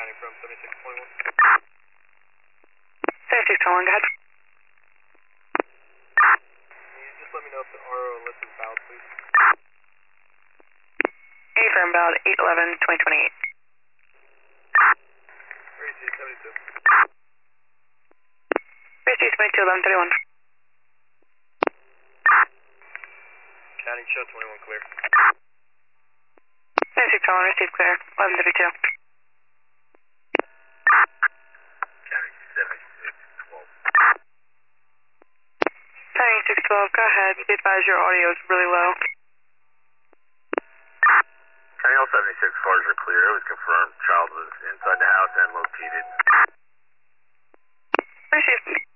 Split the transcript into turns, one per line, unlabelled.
County from 7621.
7621, go ahead.
Can you just let me know if the RO list is valid, please?
Affirm, valid 8/11/2028.
Race 72.
Race 22/11/31.
County show 21 clear.
7621, received clear, 11:32.
County 7612.
7612, go ahead. Be advised your audio is really low.
County all 76 cars are clear. It was confirmed child was inside the house and located.
Received.